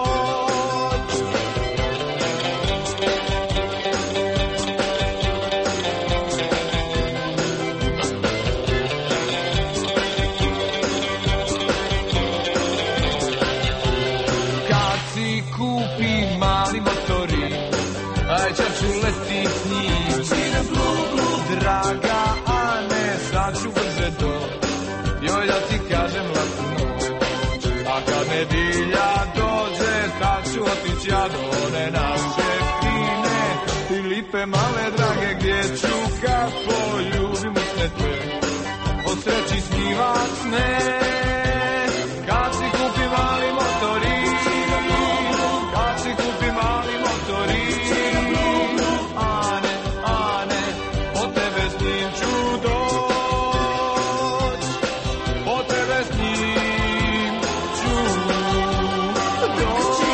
Kad si kupi mali motorin, aj čaču leti s njim. Draga Ane, sad ću brže doći, joj da ti kažem laku noć. A kad nedilja dođe, tad ću otići ja do one naše fine i lipe male drage, gdje ću kako ljubim usnete, od sreći snivat sne. Kad si kupi mali motorin, kad si kupi mali motorin, Ane, Ane, po tebe s njim ću doći, po tebe s njim ću doći.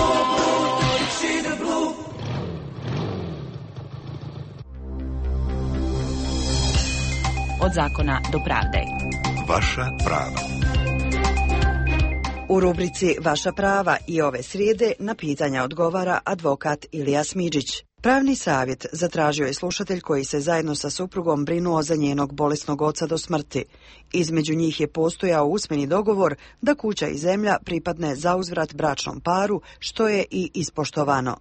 Od zakona do pravde. Vaša prava. U rubrici Vaša prava i ove srijede na pitanja odgovara advokat Ilija Smidžić. Pravni savjet zatražio je slušatelj koji se zajedno sa suprugom brinuo za njenog bolesnog oca do smrti. Između njih je postojao usmeni dogovor da kuća i zemlja pripadne zauzvrat bračnom paru, što je i ispoštovano.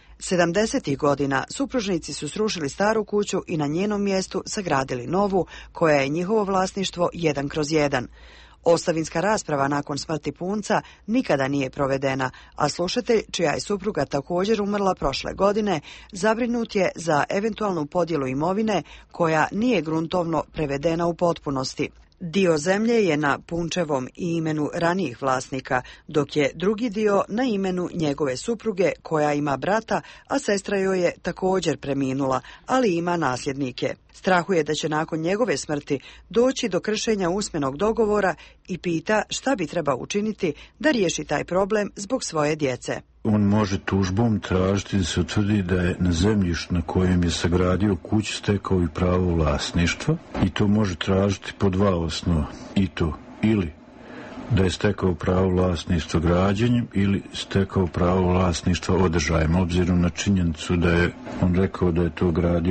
70. godina supružnici su srušili staru kuću i na njenom mjestu sagradili novu, koja je njihovo vlasništvo 1/1. Ostavinska rasprava nakon smrti punca nikada nije provedena, a slušatelj, čija je supruga također umrla prošle godine, zabrinut je za eventualnu podjelu imovine koja nije gruntovno prevedena u potpunosti. Dio zemlje je na punčevom i imenu ranijih vlasnika, dok je drugi dio na imenu njegove supruge koja ima brata, a sestra joj je također preminula, ali ima nasljednike. Strahuje da će nakon njegove smrti doći do kršenja usmenog dogovora i pita šta bi trebao učiniti da riješi taj problem zbog svoje djece. On može tužbom tražiti da se utvrdi da je na zemljištu na kojem je sagradio kuću stekao i pravo vlasništva, i to može tražiti po dva osnova, i to ili da je stekao pravo vlasništva građenjem ili stekao pravo vlasništva održajem, obzirom na činjenicu da je on rekao da je to gradio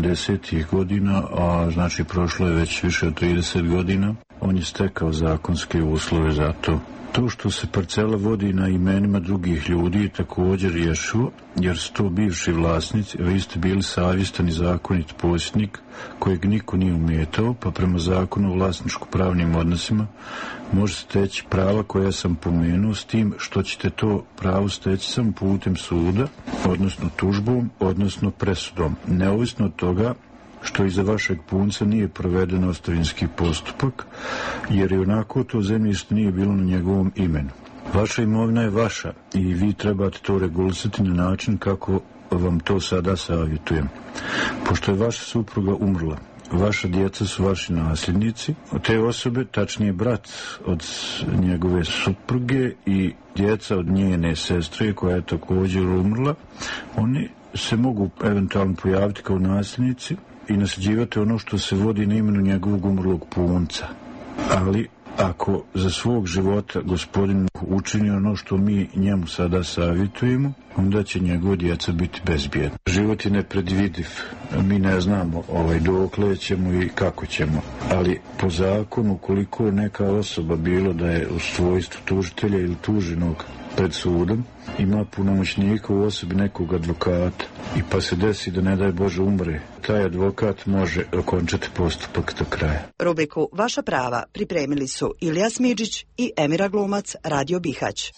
70. godina, a znači prošlo je već više od 30 godina. On je stekao zakonske uslove za to. To što se parcela vodi na imenima drugih ljudi je također rješivo, jer su to bivši vlasnici, a vi ste bili savjestan i zakonit posjednik kojeg niko nije umetao, pa prema zakonu o vlasničko-pravnim odnosima može steći prava koja sam pomenuo, s tim što ćete to pravo steći samo putem suda, odnosno tužbom, odnosno presudom, neovisno od toga što iza vašeg punca nije proveden ostavinski postupak, jer i onako to zemljište nije bilo na njegovom imenu. Vaša imovina je vaša i vi trebate to regulisati na način kako vam to sada savjetujem. Pošto je vaša supruga umrla, vaša djeca su vaši nasljednici. Te osobe, tačnije brat od njegove supruge i djeca od njene sestre koja je također umrla, oni se mogu eventualno pojaviti kao nasljednici i nasljeđivati ono što se vodi na imenu njegovog umrlog punca. Ali ako za svog života gospodin učini ono što mi njemu sada savjetujemo, onda će njegova djeca biti bezbjedna. Život je nepredvidiv. Mi ne znamo dokle ćemo i kako ćemo. Ali po zakonu, koliko je neka osoba bilo da je u svojstvu tužitelja ili tuženog pred sudom, ima punomoćnika u osobi nekog advokata i pa se desi da ne daj Bože umre, taj advokat može okončati postupak do kraja. Rubriku Vaša prava pripremili su Ilija Smidžić i Emira Glumac, Radio Bihać.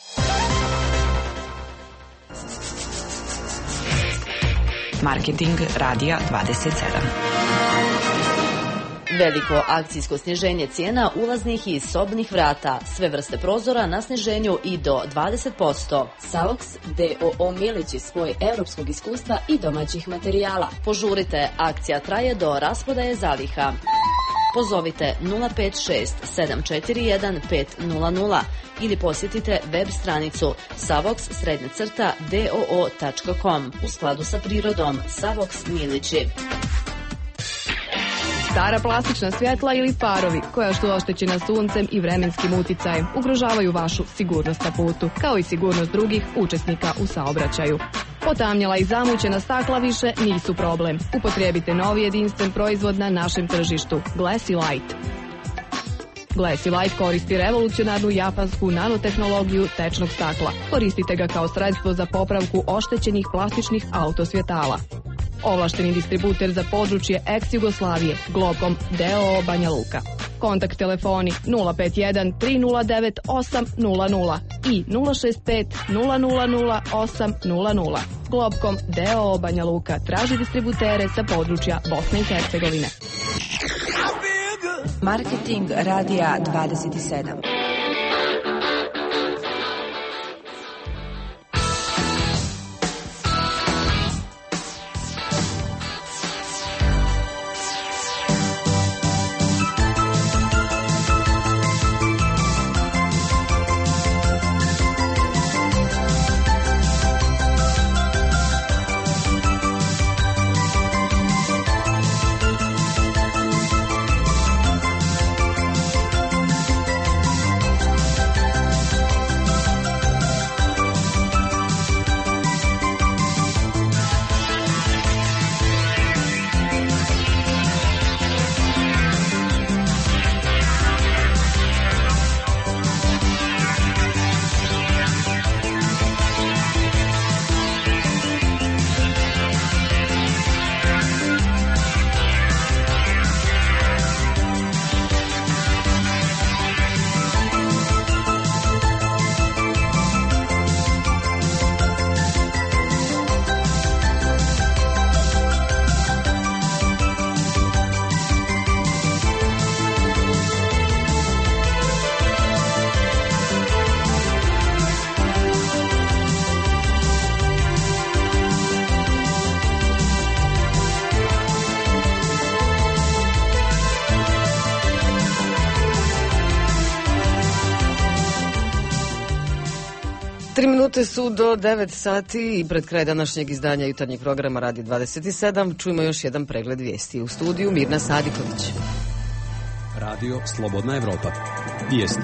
Marketing Radija 27. Veliko akcijsko sniženje cijena ulaznih i sobnih vrata, sve vrste prozora na sniženju i do 20%. Savox DOO Milići svoj europskog iskustva i domaćih materijala. Požurite, akcija traje do rasprodaje zaliha. Pozovite 056 741 500 ili posjetite web stranicu savox_doo.com. U skladu sa prirodom, Savox Milići. Stara plastična svjetla ili farovi, koja su oštećena suncem i vremenskim uticajem, ugrožavaju vašu sigurnost na putu, kao i sigurnost drugih učesnika u saobraćaju. Potamnjela i zamućena stakla više nisu problem. Upotrijebite novi jedinstven proizvod na našem tržištu, Glassy Light. Glassy Light koristi revolucionarnu japansku nanotehnologiju tečnog stakla. Koristite ga kao sredstvo za popravku oštećenih plastičnih autosvjetala. Ovlašteni distributer za područje ex-Jugoslavije, Globkom DOO Banja Luka. Kontakt telefoni 051 309 800 i 065 000 800. Globkom DOO Banja Luka traži distributere sa područja Bosne i Hercegovine. Marketing Radija 27. Minute su do 9 sati i pred kraj današnjeg izdanja jutarnjeg programa Radio 27 čujemo još jedan pregled vijesti. U studiju Mirna Sadiković. Radio Slobodna Evropa. Vijesti.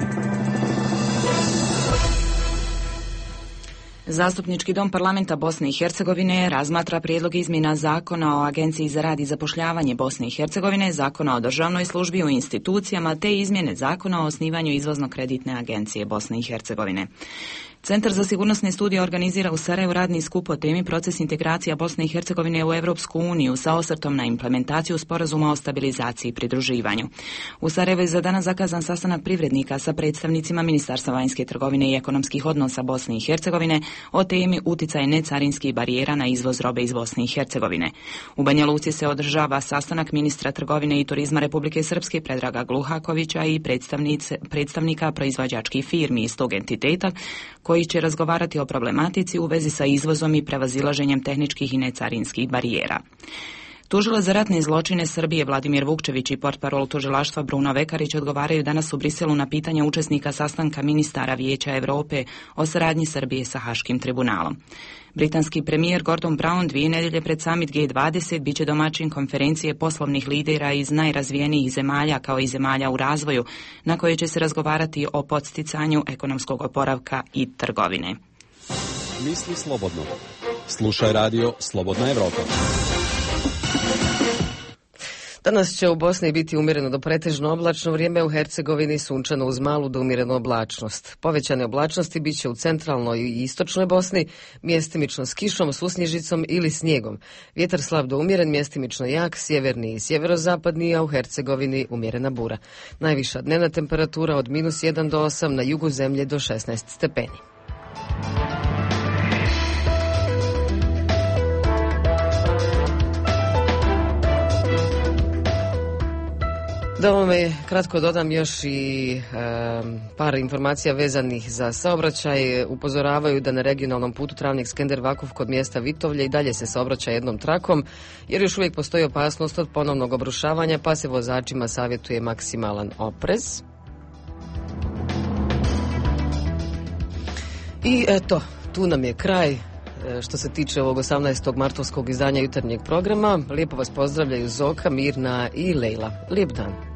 Zastupnički dom parlamenta Bosne i Hercegovine razmatra prijedlog izmjena Zakona o Agenciji za rad i zapošljavanje Bosne i Hercegovine, Zakona o državnoj službi u institucijama te izmjene Zakona o osnivanju izvozno-kreditne agencije Bosne i Hercegovine. Centar za sigurnosne studije organizira u Sarajevu radni skup o temi proces integracija Bosne i Hercegovine u Europsku uniju sa osvrtom na implementaciju sporazuma o stabilizaciji i pridruživanju. U Sarajevu je za danas zakazan sastanak privrednika sa predstavnicima Ministarstva vanjske trgovine i ekonomskih odnosa Bosne i Hercegovine o temi utjecaja necarinskih barijera na izvoz robe iz Bosne i Hercegovine. U Banja Luci se održava sastanak ministra trgovine i turizma Republike Srpske Predraga Gluhakovića i predstavnika proizvođačkih firmi iz tog entiteta koji će razgovarati o problematici u vezi sa izvozom i prevazilaženjem tehničkih i necarinskih barijera. Tužilac za ratne zločine Srbije Vladimir Vukčević i portparol tužilaštva Bruno Vekarić odgovaraju danas u Briselu na pitanja učesnika sastanka ministara Vijeća Europe o saradnji Srbije sa Haškim tribunalom. Britanski premijer Gordon Brown 2 nedjelje pred summit G20 biće domaćin konferencije poslovnih lidera iz najrazvijenijih zemalja kao i zemalja u razvoju, na kojoj će se razgovarati o podsticanju ekonomskog oporavka i trgovine. Misli slobodno. Slušaj radio Slobodna Evropa. Danas će u Bosni biti umjereno do pretežno oblačno vrijeme, u Hercegovini sunčano uz malu do umjerenu oblačnost. Povećane oblačnosti bit će u centralnoj i istočnoj Bosni, mjestimično s kišom, susnježicom ili snijegom. Vjetar slab do umjeren, mjestimično jak, sjeverni i sjeverozapadni, a u Hercegovini umjerena bura. Najviša dnevna temperatura od -1 do 8, na jugu zemlje do 16 stepeni. Da ovome kratko dodam još i par informacija vezanih za saobraćaj. Upozoravaju da na regionalnom putu Travnik-Skender-Vakuf kod mjesta Vitovlje i dalje se saobraća jednom trakom, jer još uvijek postoji opasnost od ponovnog obrušavanja, pa se vozačima savjetuje maksimalan oprez. I eto, tu nam je kraj što se tiče ovog 18. martovskog izdanja jutarnjeg programa. Lijepo vas pozdravljaju Zoka, Mirna i Lejla. Lijep dan.